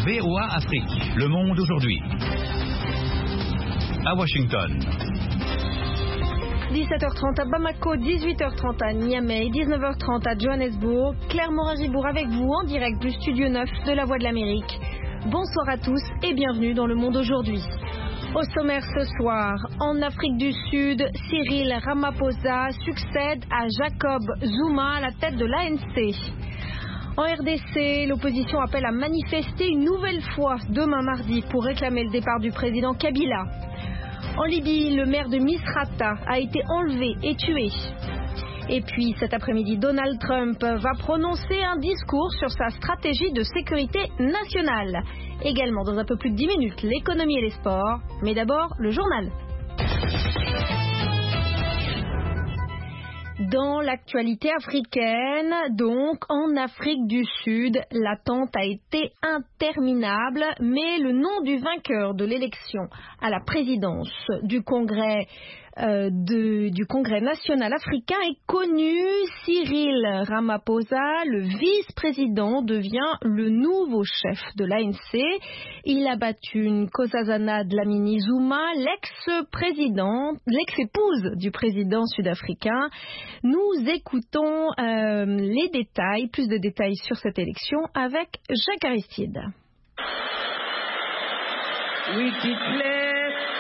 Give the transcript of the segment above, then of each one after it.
VOA Afrique. Le monde aujourd'hui. À Washington. 17h30 à Bamako, 18h30 à Niamey, 19h30 à Johannesburg. Claire Morin-Gibour avec vous en direct du Studio 9 de La Voix de l'Amérique. Bonsoir à tous et bienvenue dans Le Monde aujourd'hui. Au sommaire ce soir, en Afrique du Sud, Cyril Ramaphosa succède à Jacob Zuma à la tête de l'ANC. En RDC, l'opposition appelle à manifester une nouvelle fois demain mardi pour réclamer le départ du président Kabila. En Libye, le maire de Misrata a été enlevé et tué. Et puis cet après-midi, Donald Trump va prononcer un discours sur sa stratégie de sécurité nationale. Également dans un peu plus de 10 minutes, l'économie et les sports. Mais d'abord, le journal. Dans l'actualité africaine, donc en Afrique du Sud, l'attente a été interminable, mais le nom du vainqueur de l'élection à la présidence du Congrès national africain est connu. Cyril Ramaphosa, le vice-président, devient le nouveau chef de l'ANC. Il a battu Nkosazana Dlamini Zuma, l'ex-épouse du président sud-africain. Nous écoutons plus de détails sur cette élection avec Jacques Aristide. We declare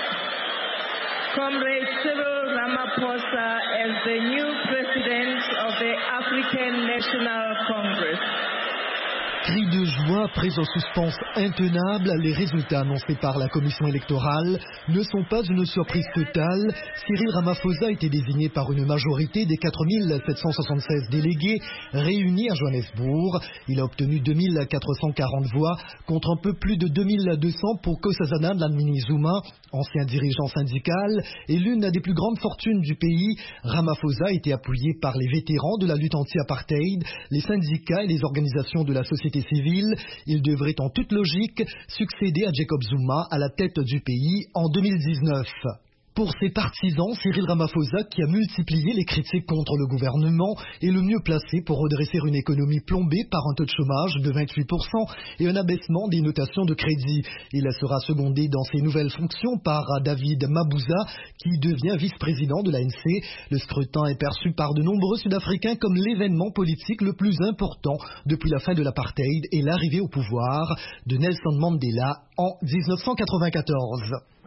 Comrade Cyril Ramaphosa as the new president of the African National Congress. Cri de joie, pris en suspense intenable, les résultats annoncés par la commission électorale ne sont pas une surprise totale. Cyril Ramaphosa a été désigné par une majorité des 4776 délégués réunis à Johannesburg. Il a obtenu 2440 voix contre un peu plus de 2200 pour Nkosazana Dlamini Zuma, ancien dirigeant syndical et l'une des plus grandes fortunes du pays. Ramaphosa a été appuyé par les vétérans de la lutte anti-apartheid, les syndicats et les organisations de la société civile. Il devrait en toute logique succéder à Jacob Zuma à la tête du pays en 2019. Pour ses partisans, Cyril Ramaphosa, qui a multiplié les critiques contre le gouvernement, est le mieux placé pour redresser une économie plombée par un taux de chômage de 28% et un abaissement des notations de crédit. Il sera secondé dans ses nouvelles fonctions par David Mabuza, qui devient vice-président de l'ANC. Le scrutin est perçu par de nombreux Sud-Africains comme l'événement politique le plus important depuis la fin de l'apartheid et l'arrivée au pouvoir de Nelson Mandela en 1994.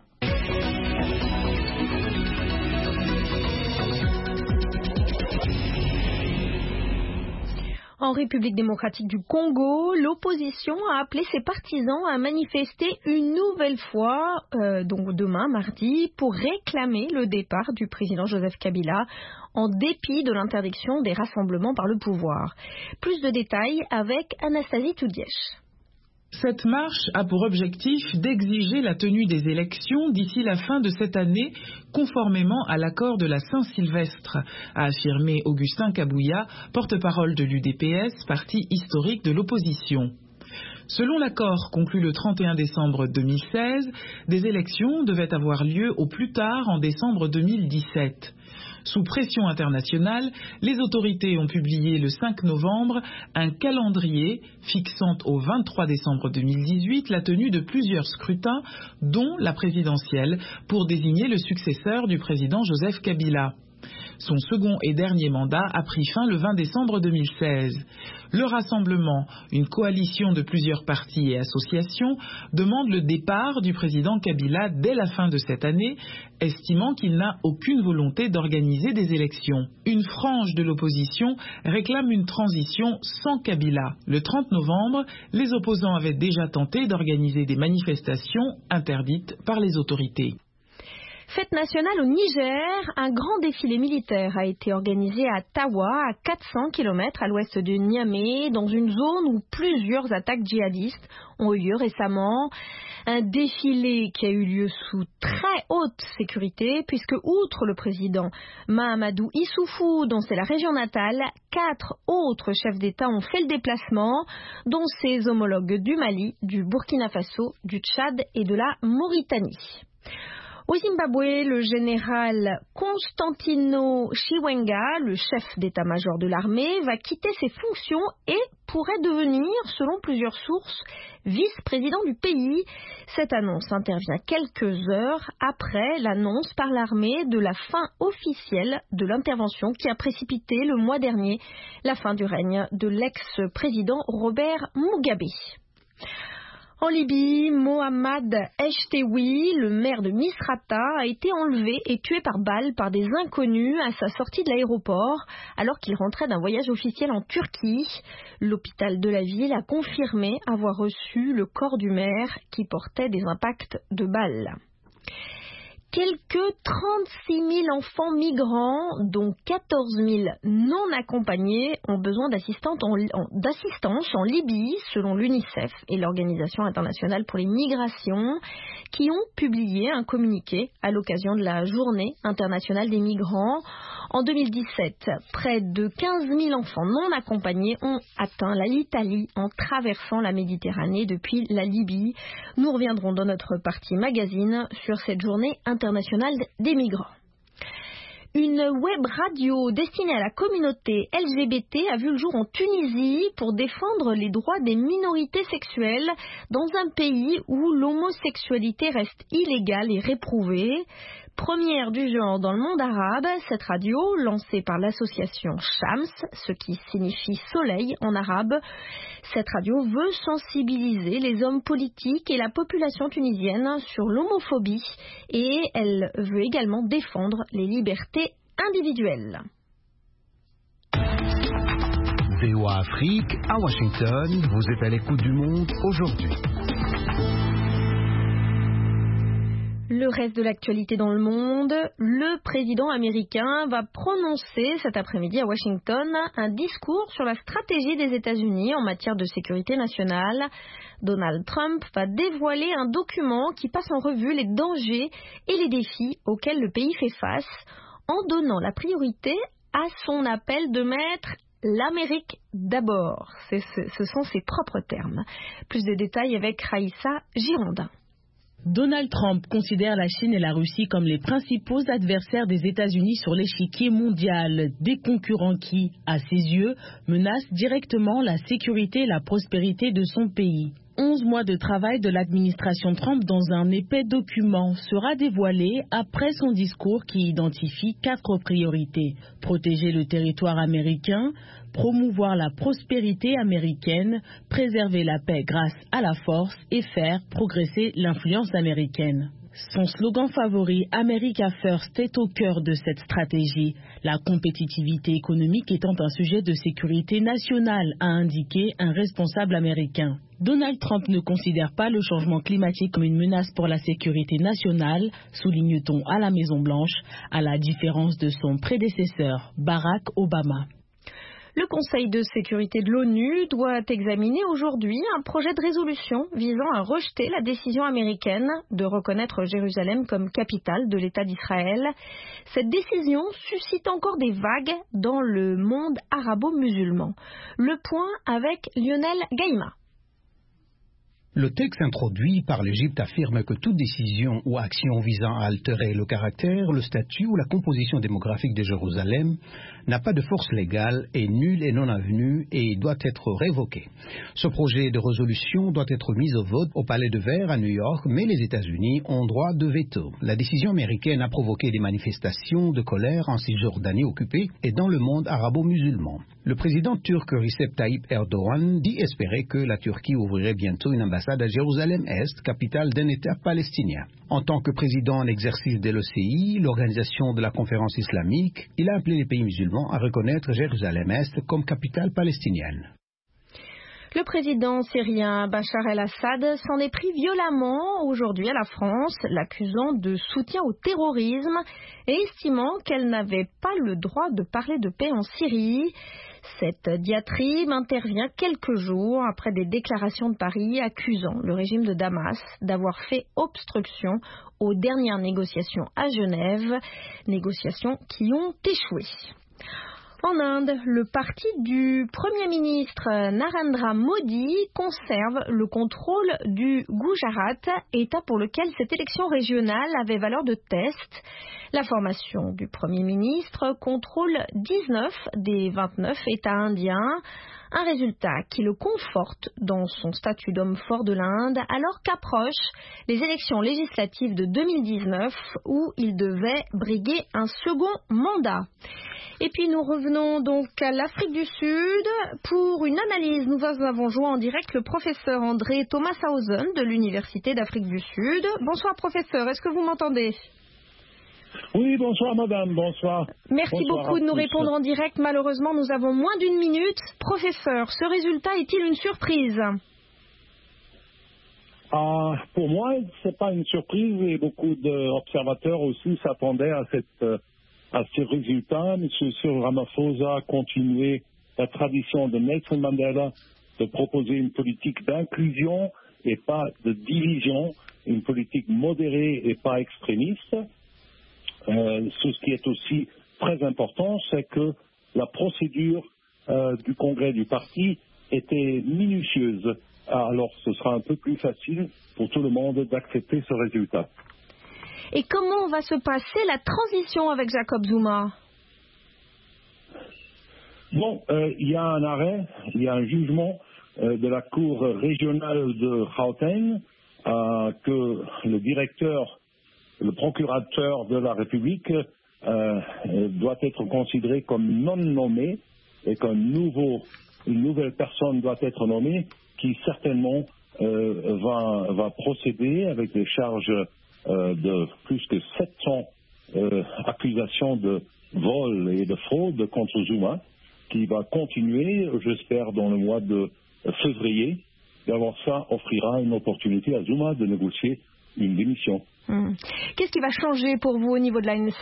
En République démocratique du Congo, l'opposition a appelé ses partisans à manifester une nouvelle fois, donc demain, mardi, pour réclamer le départ du président Joseph Kabila, en dépit de l'interdiction des rassemblements par le pouvoir. Plus de détails avec Anastasie Toudièche. Cette marche a pour objectif d'exiger la tenue des élections d'ici la fin de cette année, conformément à l'accord de la Saint-Sylvestre, a affirmé Augustin Kabouya, porte-parole de l'UDPS, parti historique de l'opposition. Selon l'accord conclu le 31 décembre 2016, des élections devaient avoir lieu au plus tard en décembre 2017. Sous pression internationale, les autorités ont publié le 5 novembre un calendrier fixant au 23 décembre 2018 la tenue de plusieurs scrutins, dont la présidentielle, pour désigner le successeur du président Joseph Kabila. Son second et dernier mandat a pris fin le 20 décembre 2016. Le Rassemblement, une coalition de plusieurs partis et associations, demande le départ du président Kabila dès la fin de cette année, estimant qu'il n'a aucune volonté d'organiser des élections. Une frange de l'opposition réclame une transition sans Kabila. Le 30 novembre, les opposants avaient déjà tenté d'organiser des manifestations interdites par les autorités. Fête nationale au Niger, un grand défilé militaire a été organisé à Tawa, à 400 km à l'ouest de Niamey, dans une zone où plusieurs attaques djihadistes ont eu lieu récemment. Un défilé qui a eu lieu sous très haute sécurité, puisque outre le président Mahamadou Issoufou, dont c'est la région natale, 4 autres chefs d'État ont fait le déplacement, dont ses homologues du Mali, du Burkina Faso, du Tchad et de la Mauritanie. Au Zimbabwe, le général Constantino Chiwenga, le chef d'état-major de l'armée, va quitter ses fonctions et pourrait devenir, selon plusieurs sources, vice-président du pays. Cette annonce intervient quelques heures après l'annonce par l'armée de la fin officielle de l'intervention qui a précipité le mois dernier la fin du règne de l'ex-président Robert Mugabe. En Libye, Mohamed Echtewi, le maire de Misrata, a été enlevé et tué par balle par des inconnus à sa sortie de l'aéroport alors qu'il rentrait d'un voyage officiel en Turquie. L'hôpital de la ville a confirmé avoir reçu le corps du maire qui portait des impacts de balles. Quelques 36 000 enfants migrants, dont 14 000 non accompagnés, ont besoin d'assistance en Libye, selon l'UNICEF et l'Organisation internationale pour les migrations, qui ont publié un communiqué à l'occasion de la Journée internationale des migrants. En 2017, près de 15 000 enfants non accompagnés ont atteint l'Italie en traversant la Méditerranée depuis la Libye. Nous reviendrons dans notre partie magazine sur cette journée internationale des migrants. Une web radio destinée à la communauté LGBT a vu le jour en Tunisie pour défendre les droits des minorités sexuelles dans un pays où l'homosexualité reste illégale et réprouvée. Première du genre dans le monde arabe, cette radio, lancée par l'association Shams, ce qui signifie soleil en arabe, cette radio veut sensibiliser les hommes politiques et la population tunisienne sur l'homophobie et elle veut également défendre les libertés individuelles. VOA Afrique, à Washington, vous êtes à l'écoute du monde aujourd'hui. Le reste de l'actualité dans le monde, le président américain va prononcer cet après-midi à Washington un discours sur la stratégie des États-Unis en matière de sécurité nationale. Donald Trump va dévoiler un document qui passe en revue les dangers et les défis auxquels le pays fait face en donnant la priorité à son appel de mettre l'Amérique d'abord. Ce sont ses propres termes. Plus de détails avec Raïssa Girondin. Donald Trump considère la Chine et la Russie comme les principaux adversaires des États-Unis sur l'échiquier mondial, des concurrents qui, à ses yeux, menacent directement la sécurité et la prospérité de son pays. 11 mois de travail de l'administration Trump dans un épais document sera dévoilé après son discours qui identifie 4 priorités. Protéger le territoire américain, promouvoir la prospérité américaine, préserver la paix grâce à la force et faire progresser l'influence américaine. Son slogan favori, America First, est au cœur de cette stratégie. La compétitivité économique étant un sujet de sécurité nationale, a indiqué un responsable américain. Donald Trump ne considère pas le changement climatique comme une menace pour la sécurité nationale, souligne-t-on à la Maison-Blanche, à la différence de son prédécesseur, Barack Obama. Le Conseil de sécurité de l'ONU doit examiner aujourd'hui un projet de résolution visant à rejeter la décision américaine de reconnaître Jérusalem comme capitale de l'État d'Israël. Cette décision suscite encore des vagues dans le monde arabo-musulman. Le point avec Lionel Gaïma. Le texte introduit par l'Égypte affirme que toute décision ou action visant à altérer le caractère, le statut ou la composition démographique de Jérusalem n'a pas de force légale, est nulle et non avenue et doit être révoqué. Ce projet de résolution doit être mis au vote au Palais de Verre à New York, mais les États-Unis ont droit de veto. La décision américaine a provoqué des manifestations de colère en Cisjordanie occupée et dans le monde arabo-musulman. Le président turc Recep Tayyip Erdogan dit espérer que la Turquie ouvrirait bientôt une ambassade à Jérusalem-Est, capitale d'un État palestinien. En tant que président en exercice de l'OCI, l'organisation de la conférence islamique, il a appelé les pays musulmans à reconnaître Jérusalem-Est comme capitale palestinienne. Le président syrien Bachar el-Assad s'en est pris violemment aujourd'hui à la France, l'accusant de soutien au terrorisme et estimant qu'elle n'avait pas le droit de parler de paix en Syrie. Cette diatribe intervient quelques jours après des déclarations de Paris accusant le régime de Damas d'avoir fait obstruction aux dernières négociations à Genève, négociations qui ont échoué. En Inde, le parti du Premier ministre Narendra Modi conserve le contrôle du Gujarat, État pour lequel cette élection régionale avait valeur de test. La formation du Premier ministre contrôle 19 des 29 États indiens, un résultat qui le conforte dans son statut d'homme fort de l'Inde alors qu'approchent les élections législatives de 2019 où il devait briguer un second mandat. Et puis nous revenons donc à l'Afrique du Sud. Pour une analyse, nous avons joint en direct le professeur André Thomasshausen de l'Université d'Afrique du Sud. Bonsoir professeur, est-ce que vous m'entendez ? Oui, bonsoir madame, bonsoir. Merci beaucoup de nous répondre en direct. Malheureusement, nous avons moins d'une minute. Professeur, ce résultat est-il une surprise ? Pour moi, c'est pas une surprise et beaucoup d'observateurs aussi s'attendaient à ces résultats. M. Cyril Ramaphosa a continué la tradition de Nelson Mandela de proposer une politique d'inclusion et pas de division, une politique modérée et pas extrémiste. Ce qui est aussi très important, c'est que la procédure du congrès du parti était minutieuse. Alors ce sera un peu plus facile pour tout le monde d'accepter ce résultat. Et comment va se passer la transition avec Jacob Zuma ? Bon, il y a un arrêt, il y a un jugement de la Cour régionale de Gauteng que le procurateur de la République doit être considéré comme non nommé et qu'une nouvelle personne doit être nommée qui certainement va procéder avec des charges de plus que 700 accusations de vol et de fraude contre Zuma, qui va continuer, j'espère, dans le mois de février. Et alors ça offrira une opportunité à Zuma de négocier une démission. Qu'est-ce qui va changer pour vous au niveau de l'ANC ?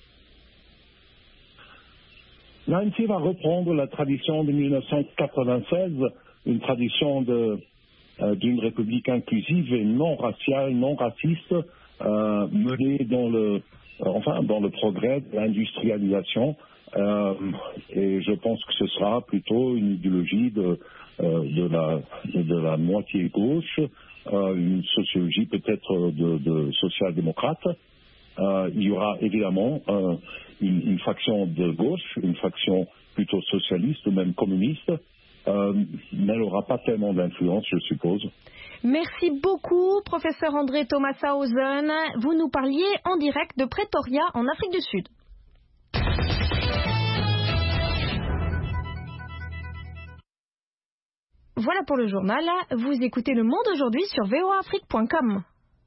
L'ANC va reprendre la tradition de 1996, une tradition d'une république inclusive et non raciale, non raciste, menée dans le progrès de l'industrialisation. Et je pense que ce sera plutôt une idéologie de la moitié gauche, une sociologie peut-être de social-démocrate. Il y aura évidemment une faction de gauche, une faction plutôt socialiste ou même communiste, mais elle n'aura pas tellement d'influence, je suppose. Merci beaucoup, professeur André Thomasshausen. Vous nous parliez en direct de Pretoria, en Afrique du Sud. Voilà pour le journal. Vous écoutez Le Monde aujourd'hui sur voaafrique.com.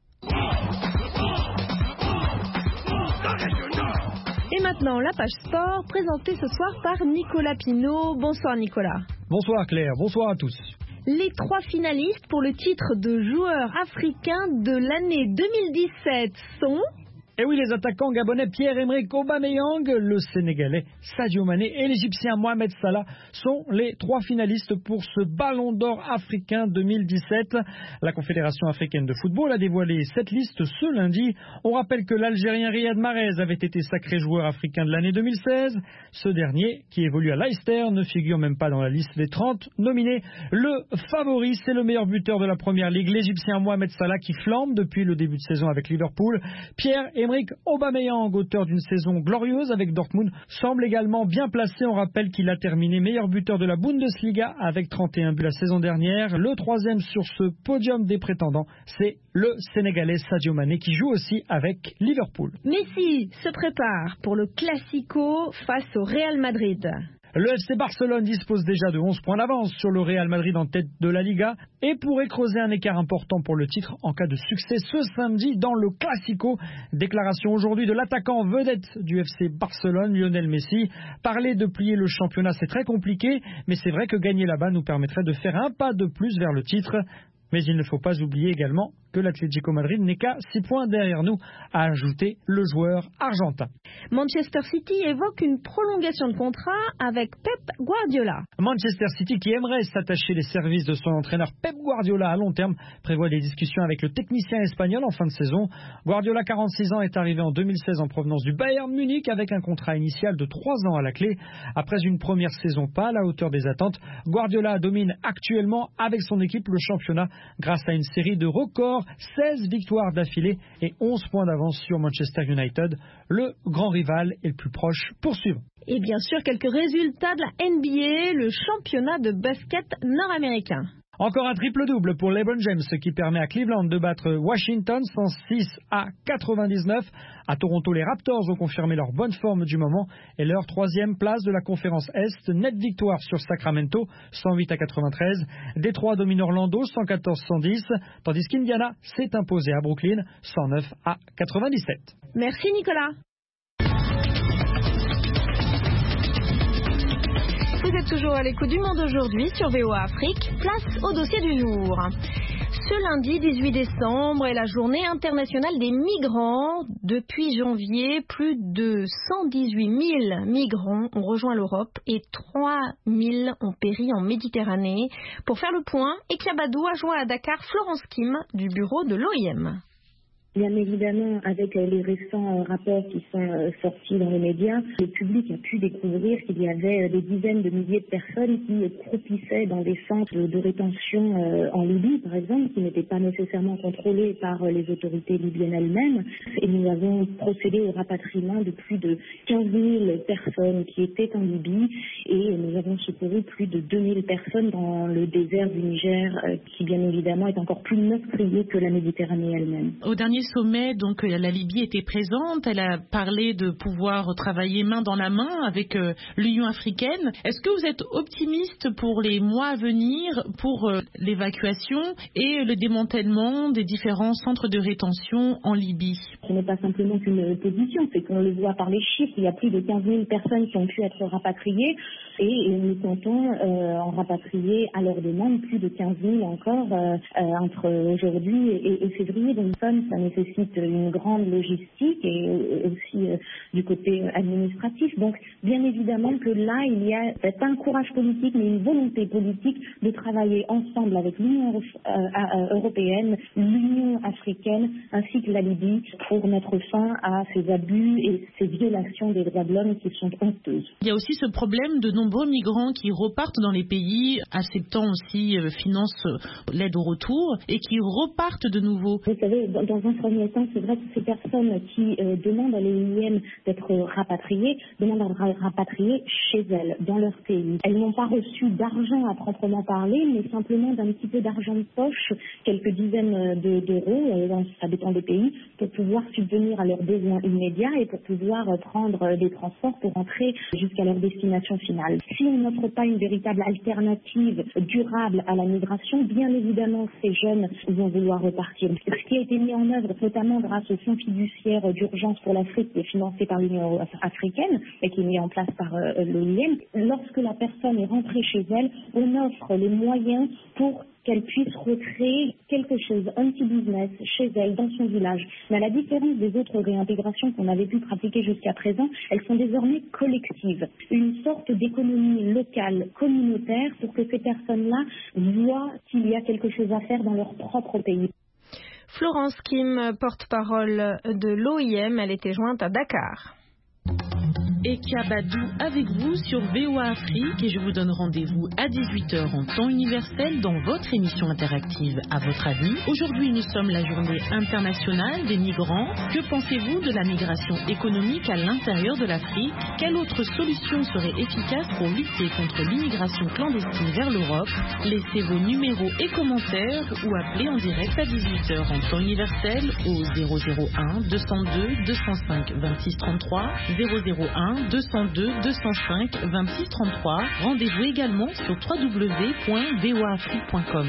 Et maintenant, la page sport, présentée ce soir par Nicolas Pinault. Bonsoir Nicolas. Bonsoir Claire, bonsoir à tous. Les 3 finalistes pour le titre de joueur africain de l'année 2017 sont... Et oui, les attaquants gabonais Pierre-Emerick Aubameyang, le Sénégalais Sadio Mané et l'Égyptien Mohamed Salah sont les 3 finalistes pour ce Ballon d'Or africain 2017. La Confédération africaine de football a dévoilé cette liste ce lundi. On rappelle que l'Algérien Riyad Mahrez avait été sacré joueur africain de l'année 2016. Ce dernier, qui évolue à Leicester, ne figure même pas dans la liste des 30 nominés. Le favori, c'est le meilleur buteur de la Première Ligue, l'Égyptien Mohamed Salah, qui flambe depuis le début de saison avec Liverpool. Pierre-Emerick Aubameyang, auteur d'une saison glorieuse avec Dortmund, semble également bien placé. On rappelle qu'il a terminé meilleur buteur de la Bundesliga avec 31 buts la saison dernière. Le 3e sur ce podium des prétendants, c'est le Sénégalais Sadio Mané qui joue aussi avec Liverpool. Messi se prépare pour le Classico face au Real Madrid. Le FC Barcelone dispose déjà de 11 points d'avance sur le Real Madrid en tête de la Liga et pourrait creuser un écart important pour le titre en cas de succès ce samedi dans le Classico. Déclaration aujourd'hui de l'attaquant vedette du FC Barcelone, Lionel Messi. Parler de plier le championnat, c'est très compliqué, mais c'est vrai que gagner là-bas nous permettrait de faire un pas de plus vers le titre. Mais il ne faut pas oublier également que l'Atlético Madrid n'est qu'à 6 points derrière nous, a ajouté le joueur argentin. Manchester City évoque une prolongation de contrat avec Pep Guardiola. Manchester City, qui aimerait s'attacher les services de son entraîneur Pep Guardiola à long terme, prévoit des discussions avec le technicien espagnol en fin de saison. Guardiola, 46 ans, est arrivé en 2016 en provenance du Bayern Munich avec un contrat initial de 3 ans à la clé. Après une première saison pas à la hauteur des attentes, Guardiola domine actuellement avec son équipe le championnat grâce à une série de records, 16 victoires d'affilée et 11 points d'avance sur Manchester United, le grand rival et le plus proche pour suivre. Et bien sûr, quelques résultats de la NBA, le championnat de basket nord-américain. Encore un triple-double pour LeBron James, ce qui permet à Cleveland de battre Washington 106-99. À Toronto, les Raptors ont confirmé leur bonne forme du moment et leur 3e place de la conférence Est. Nette victoire sur Sacramento 108-93. Détroit domine Orlando 114-110, tandis qu'Indiana s'est imposé à Brooklyn 109-97. Merci Nicolas. Vous êtes toujours à l'écoute du Monde aujourd'hui sur VOA Afrique. Place au dossier du jour. Ce lundi 18 décembre est la journée internationale des migrants. Depuis janvier, plus de 118 000 migrants ont rejoint l'Europe et 3 000 ont péri en Méditerranée. Pour faire le point, Ekia Badou a joint à Dakar Florence Kim du bureau de l'OIM. Bien évidemment, avec les récents rapports qui sont sortis dans les médias, le public a pu découvrir qu'il y avait des dizaines de milliers de personnes qui croupissaient dans des centres de rétention en Libye, par exemple, qui n'étaient pas nécessairement contrôlés par les autorités libyennes elles-mêmes. Et nous avons procédé au rapatriement de plus de 15 000 personnes qui étaient en Libye et nous avons secouru plus de 2 000 personnes dans le désert du Niger, qui bien évidemment est encore plus meurtrier que la Méditerranée elle-même. Au dernier sommet, donc la Libye était présente. Elle a parlé de pouvoir travailler main dans la main avec l'Union africaine. Est-ce que vous êtes optimiste pour les mois à venir pour l'évacuation et le démantèlement des différents centres de rétention en Libye? Ce n'est pas simplement qu'une position, c'est qu'on le voit par les chiffres. Il y a plus de 15 000 personnes qui ont pu être rapatriées et nous comptons en rapatrier à leur demande plus de 15 000 encore entre aujourd'hui et février. Donc ça nécessite une grande logistique et aussi du côté administratif. Donc bien évidemment que là, il y a peut-être pas un courage politique, mais une volonté politique de travailler ensemble avec l'Union européenne, l'Union africaine ainsi que la Libye pour mettre fin à ces abus et ces violations des droits de l'homme qui sont honteuses. Il y a aussi ce problème de nombreux migrants qui repartent dans les pays, acceptant aussi financent l'aide au retour et qui repartent de nouveau. Vous savez, dans un premier temps, c'est vrai que ces personnes qui demandent à l'OIM d'être rapatriées, demandent à être rapatriées chez elles, dans leur pays. Elles n'ont pas reçu d'argent à proprement parler, mais simplement d'un petit peu d'argent de poche, quelques dizaines d'euros, ça dépend des pays, pour pouvoir subvenir à leurs besoins immédiats et pour pouvoir prendre des transports pour rentrer jusqu'à leur destination finale. Si on n'offre pas une véritable alternative durable à la migration, bien évidemment, ces jeunes vont vouloir repartir. Ce qui a été mis en œuvre, notamment grâce au fonds fiduciaire d'urgence pour l'Afrique qui est financé par l'Union africaine et qui est mis en place par l'OIM, lorsque la personne est rentrée chez elle, on offre les moyens pour qu'elle puisse recréer quelque chose, un petit business chez elle, dans son village. Mais à la différence des autres réintégrations qu'on avait pu pratiquer jusqu'à présent, elles sont désormais collectives. Une sorte d'économie locale, communautaire, pour que ces personnes-là voient qu'il y a quelque chose à faire dans leur propre pays. Florence Kim, porte-parole de l'OIM, elle était jointe à Dakar. Ekia Badou avec vous sur VOA Afrique et je vous donne rendez-vous à 18h en temps universel dans votre émission interactive À votre avis. Aujourd'hui, nous sommes la journée internationale des migrants. Que pensez-vous de la migration économique à l'intérieur de l'Afrique? Quelle autre solution serait efficace pour lutter contre l'immigration clandestine vers l'Europe? Laissez vos numéros et commentaires ou appelez en direct à 18h en temps universel au 001 202 205 26 33 001 202 205 26 33. Rendez-vous également sur www.voafrique.com.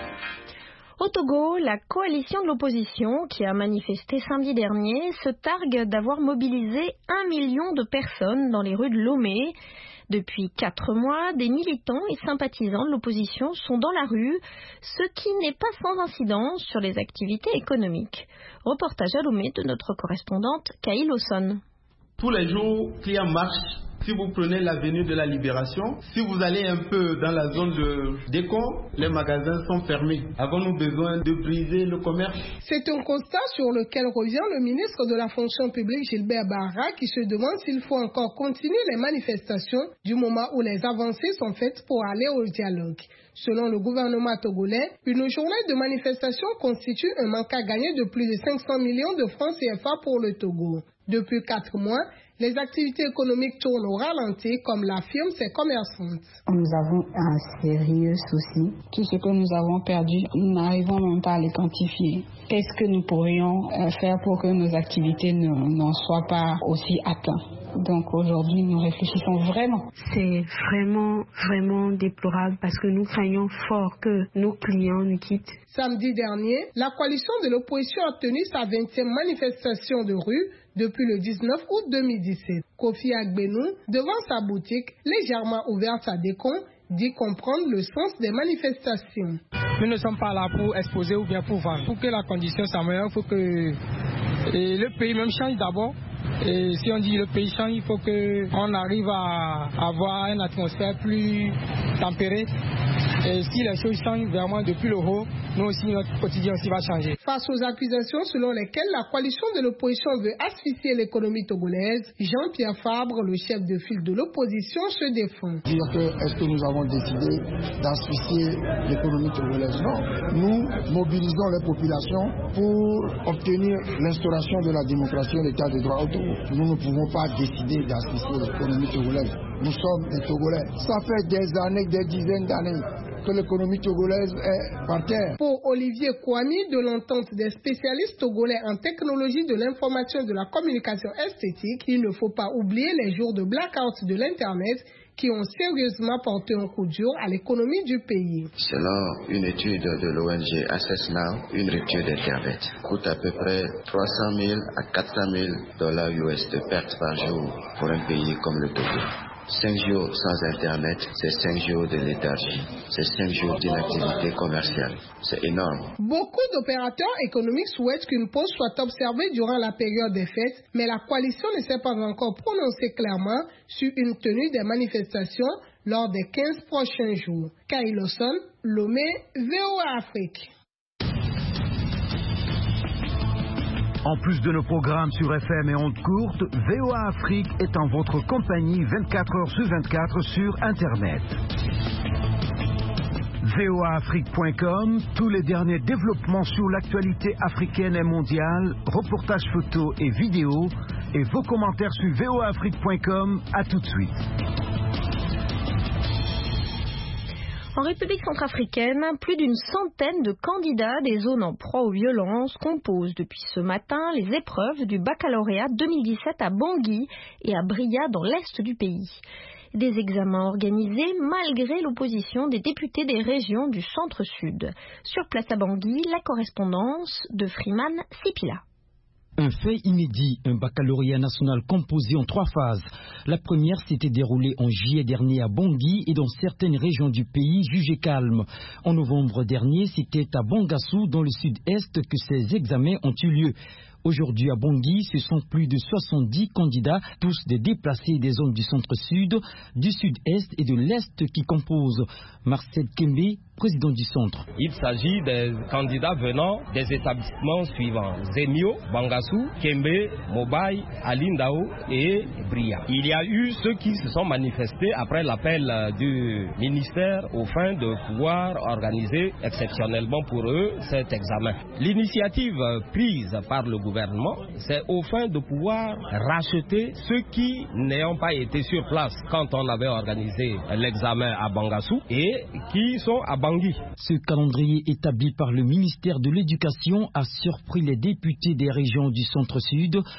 Au Togo, la coalition de l'opposition, qui a manifesté samedi dernier, se targue d'avoir mobilisé 1 million de personnes dans les rues de Lomé. Depuis 4 mois, des militants et sympathisants de l'opposition sont dans la rue, ce qui n'est pas sans incidence sur les activités économiques. Reportage à Lomé de notre correspondante Kaïl Osson. Tous les jours, clients marchent. Si vous prenez l'avenue de la Libération, si vous allez un peu dans la zone de Décon, les magasins sont fermés. Avons-nous besoin de briser le commerce? C'est un constat sur lequel revient le ministre de la fonction publique Gilbert Barra qui se demande s'il faut encore continuer les manifestations du moment où les avancées sont faites pour aller au dialogue. Selon le gouvernement togolais, une journée de manifestation constitue un manque à gagner de plus de 500 millions de francs CFA pour le Togo. Depuis 4 mois, les activités économiques tournent au ralenti, comme l'affirment ces commerçantes. Nous avons un sérieux souci. Tout ce que nous avons perdu, nous n'arrivons même pas à les quantifier. Qu'est-ce que nous pourrions faire pour que nos activités n'en soient pas aussi atteintes? Donc aujourd'hui, nous réfléchissons vraiment. C'est vraiment déplorable parce que nous craignons fort que nos clients nous quittent. Samedi dernier, la coalition de l'opposition a tenu sa 20e manifestation de rue depuis le 19 août 2017. Kofi Agbenou, devant sa boutique, légèrement ouverte à Décon, dit comprendre le sens des manifestations. Nous ne sommes pas là pour exposer ou bien pour vendre. Pour que la condition s'améliore, il faut que le pays même change d'abord. Et si on dit le pays change, il faut qu'on arrive à avoir une atmosphère plus tempérée. Et si les choses changent vraiment depuis le haut, nous aussi, notre quotidien aussi va changer. Face aux accusations selon lesquelles la coalition de l'opposition veut asphyxier l'économie togolaise, Jean-Pierre Fabre, le chef de file de l'opposition, se défend. Dire que est-ce que nous avons décidé d'asphyxier l'économie togolaise? Non. Nous mobilisons les populations pour obtenir l'instauration de la démocratie et l'état de droit au Togo. Nous ne pouvons pas décider d'asphyxier l'économie togolaise. Nous sommes des Togolais. Ça fait des années, des dizaines d'années que l'économie togolaise est par terre. Pour Olivier Kouami, de l'entente des spécialistes togolais en technologie de l'information et de la communication esthétique, il ne faut pas oublier les jours de blackout de l'Internet qui ont sérieusement porté un coup dur à l'économie du pays. Selon une étude de l'ONG Access Now, une rupture d'Internet coûte à peu près 300 000 à 400 000 dollars US de pertes par jour pour un pays comme le Togo. 5 jours sans Internet, c'est 5 jours de léthargie. C'est 5 jours d'inactivité commerciale. C'est énorme. Beaucoup d'opérateurs économiques souhaitent qu'une pause soit observée durant la période des fêtes, mais la coalition ne s'est pas encore prononcée clairement sur une tenue des manifestations lors des 15 prochains jours. Kaïl Osson, Lomé, VOA Afrique. En plus de nos programmes sur FM et ondes courtes, VOA Afrique est en votre compagnie 24 heures sur 24 sur Internet. voaafrique.com, tous les derniers développements sur l'actualité africaine et mondiale, reportages photos et vidéos, et vos commentaires sur voaafrique.com. À tout de suite. En République centrafricaine, plus d'une centaine de candidats des zones en proie aux violences composent depuis ce matin les épreuves du baccalauréat 2017 à Bangui et à Bria dans l'est du pays. Des examens organisés malgré l'opposition des députés des régions du centre-sud. Sur place à Bangui, la correspondance de Freeman Sipila. Un fait inédit, un baccalauréat national composé en 3 phases. La première s'était déroulée en juillet dernier à Bangui et dans certaines régions du pays jugées calmes. En novembre dernier, c'était à Bangassou, dans le sud-est, que ces examens ont eu lieu. Aujourd'hui à Bangui, ce sont plus de 70 candidats, tous des déplacés des zones du centre-sud, du sud-est et de l'est qui composent. Marcel Kembe, président du centre. Il s'agit des candidats venant des établissements suivants: Zemio, Bangassou, Kembe, Mobaye, Alindao et Bria. Il y a eu ceux qui se sont manifestés après l'appel du ministère aux fins de pouvoir organiser exceptionnellement pour eux cet examen. L'initiative prise par le gouvernement, c'est aux fins de pouvoir racheter ceux qui n'ayant pas été sur place quand on avait organisé l'examen à Bangassou et qui sont à Bangui. Ce calendrier établi par le ministère de l'Éducation a surpris les députés des régions du centre-sud.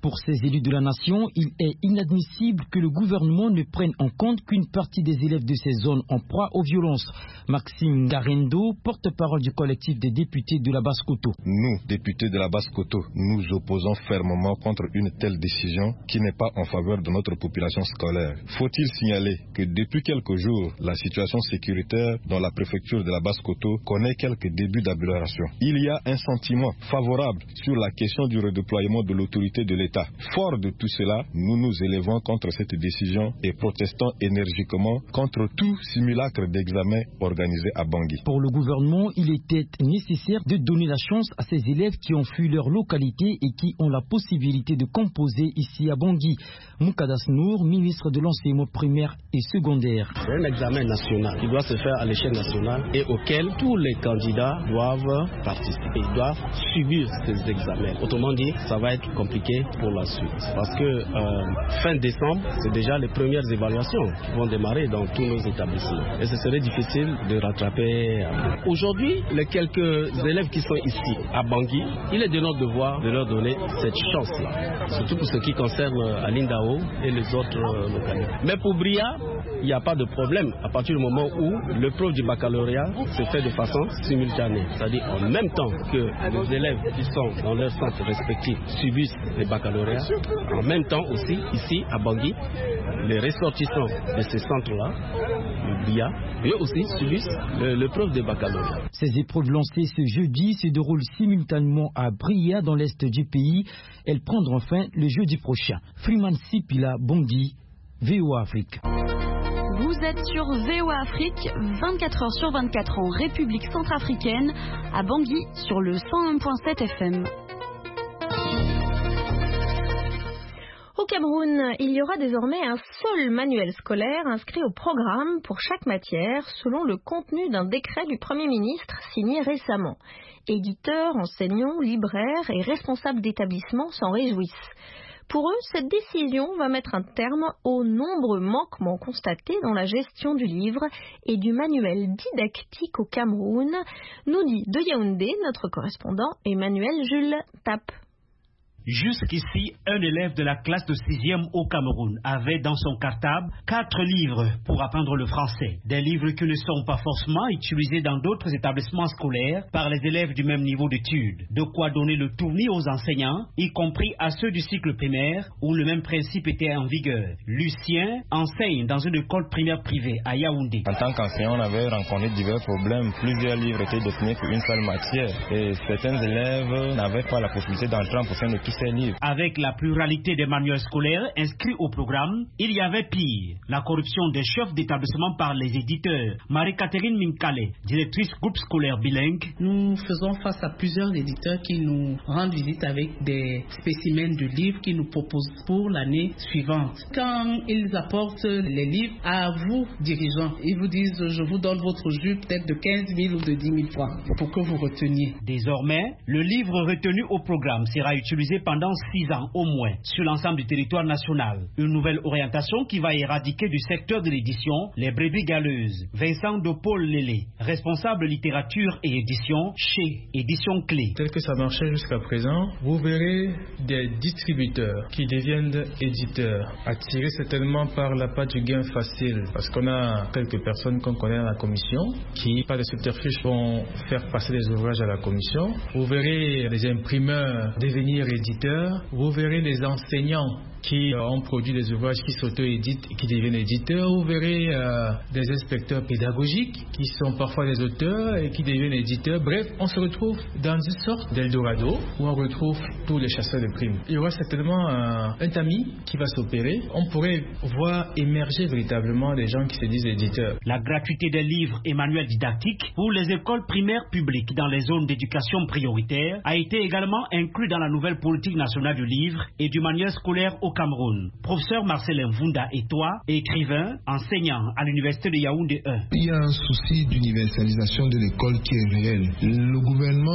Pour ces élus de la nation, il est inadmissible que le gouvernement ne prenne en compte qu'une partie des élèves de ces zones en proie aux violences. Maxime Garendo, porte-parole du collectif des députés de la Basse-Koto. Nous, députés de la Basse-Koto, nous opposons fermement contre une telle décision qui n'est pas en faveur de notre population scolaire. Faut-il signaler que depuis quelques jours, la situation sécuritaire dans la préfecture de la Basse-Koto connaît quelques débuts d'amélioration. Il y a un sentiment favorable sur la question du redéploiement de l'autorité de l'État. Fort de tout cela, nous nous élevons contre cette décision et protestons énergiquement contre tout simulacre d'examen organisé à Bangui. Pour le gouvernement, il était nécessaire de donner la chance à ces élèves qui ont fui leur localité et qui ont la possibilité de composer ici à Bangui. Moukadas Nour, ministre de l'enseignement primaire et secondaire. C'est un examen national qui doit se faire à l'échelle nationale et auquel tous les candidats doivent participer. Ils doivent subir ces examens. Autrement dit, ça va être compliqué pour la suite. Parce que fin décembre, c'est déjà les premières évaluations qui vont démarrer dans tous nos établissements. Et ce serait difficile de rattraper. Aujourd'hui, les quelques élèves qui sont ici à Bangui, il est de notre devoir de leur donner cette chance-là. Surtout pour ce qui concerne Alindao et les autres localités. Mais pour Bria, il n'y a pas de problème à partir du moment où l'épreuve du baccalauréat se fait de façon simultanée. C'est-à-dire en même temps que les élèves qui sont dans leurs centres respectifs subissent les baccalauréats, en même temps aussi, ici à Bangui, les ressortissants de ces centres-là, le BIA, eux aussi subissent l'épreuve de baccalauréat. Ces épreuves lancées ce jeudi se déroulent simultanément à Bria dans l'est du pays. Elles prendront fin le jeudi prochain. Freeman Sipila, Bangui, VOA Afrique. Vous êtes sur VOA Afrique, 24 heures sur 24 en République centrafricaine, à Bangui sur le 101.7 FM. Au Cameroun, il y aura désormais un seul manuel scolaire inscrit au programme pour chaque matière selon le contenu d'un décret du Premier ministre signé récemment. Éditeurs, enseignants, libraires et responsables d'établissements s'en réjouissent. Pour eux, cette décision va mettre un terme aux nombreux manquements constatés dans la gestion du livre et du manuel didactique au Cameroun, nous dit de Yaoundé notre correspondant Emmanuel Jules Tape. Jusqu'ici, un élève de la classe de 6e au Cameroun avait dans son cartable 4 livres pour apprendre le français. Des livres qui ne sont pas forcément utilisés dans d'autres établissements scolaires par les élèves du même niveau d'études. De quoi donner le tournis aux enseignants, y compris à ceux du cycle primaire où le même principe était en vigueur. Lucien enseigne dans une école primaire privée à Yaoundé. En tant qu'enseignant, on avait rencontré divers problèmes. Plusieurs livres étaient destinés pour une seule matière et certains élèves n'avaient pas la possibilité d'entrer en possession de tous ces livres. Avec la pluralité des manuels scolaires inscrits au programme, il y avait pire, la corruption des chefs d'établissement par les éditeurs. Marie-Catherine Minkale, directrice groupe scolaire bilingue. Nous faisons face à plusieurs éditeurs qui nous rendent visite avec des spécimens de livres qu'ils nous proposent pour l'année suivante. Quand ils apportent les livres à vous, dirigeants, ils vous disent je vous donne votre jus peut-être de 15 000 ou de 10 000 francs pour que vous reteniez. Désormais, le livre retenu au programme sera utilisé pendant 6 ans au moins sur l'ensemble du territoire national. Une nouvelle orientation qui va éradiquer du secteur de l'édition les brebis galeuses. Vincent de Paul Lélé, responsable littérature et édition chez Édition Clé. Tel que ça marchait jusqu'à présent, vous verrez des distributeurs qui deviennent éditeurs, attirés certainement par la patte du gain facile, parce qu'on a quelques personnes qu'on connaît à la commission qui, par des subterfuges, vont faire passer des ouvrages à la commission. Vous verrez les imprimeurs devenir éditeurs, vous verrez les enseignants qui ont produit des ouvrages qui s'auto-éditent et qui deviennent éditeurs. Vous verrez des inspecteurs pédagogiques qui sont parfois des auteurs et qui deviennent éditeurs. Bref, on se retrouve dans une sorte d'Eldorado où on retrouve tous les chasseurs de primes. Il y aura certainement un tamis qui va s'opérer. On pourrait voir émerger véritablement des gens qui se disent éditeurs. La gratuité des livres et manuels didactiques pour les écoles primaires publiques dans les zones d'éducation prioritaire a été également inclus dans la nouvelle politique nationale du livre et du manuel scolaire au Cameroun. Professeur Marcelin Vunda et toi, écrivain, enseignant à l'université de Yaoundé 1. Il y a un souci d'universalisation de l'école qui est réel. Le gouvernement ne dit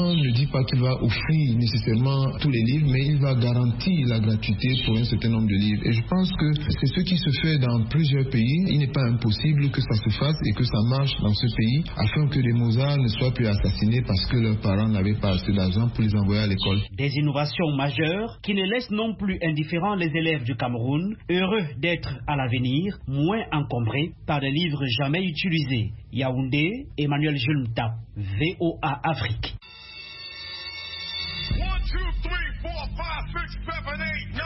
pas qu'il va offrir nécessairement tous les livres, mais il va garantir la gratuité pour un certain nombre de livres. Et je pense que c'est ce qui se fait dans plusieurs pays. Il n'est pas impossible que ça se fasse et que ça marche dans ce pays, afin que les Mozart ne soient plus assassinés parce que leurs parents n'avaient pas assez d'argent pour les envoyer à l'école. Des innovations majeures qui ne laissent non plus indifférents les élèves du Cameroun, heureux d'être à l'avenir moins encombrés par des livres jamais utilisés. Yaoundé, Emmanuel Julmta, VOA Afrique. 1, 2, 3, 4, 5, 6, 7, 8, 9.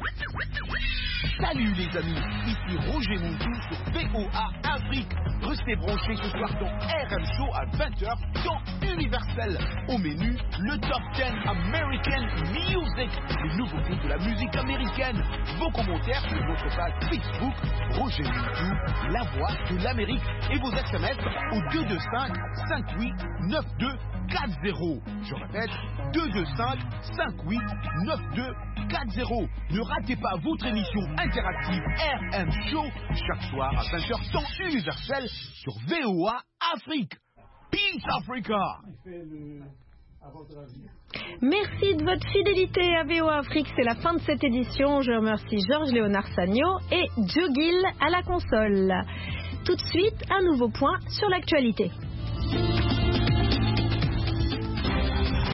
Salut les amis, ici Roger Montou sur VOA Afrique. Restez branchés ce soir dans RM Show à 20h dans Universel. Au menu, le Top 10 American Music, les nouveautés de la musique américaine. Vos commentaires sur votre page Facebook, Roger Montou, la voix de l'Amérique. Et vos SMS au 225 58 92 40. Je répète, 225 58 92 40. Ne ratez pas votre émission interactive RM Show chaque soir à 20h temps universel sur VOA Afrique. Peace Africa. Merci de votre fidélité à VOA Afrique. C'est la fin de cette édition. Je remercie Georges-Léonard Sagno et Joe Gill à la console. Tout de suite, un nouveau point sur l'actualité.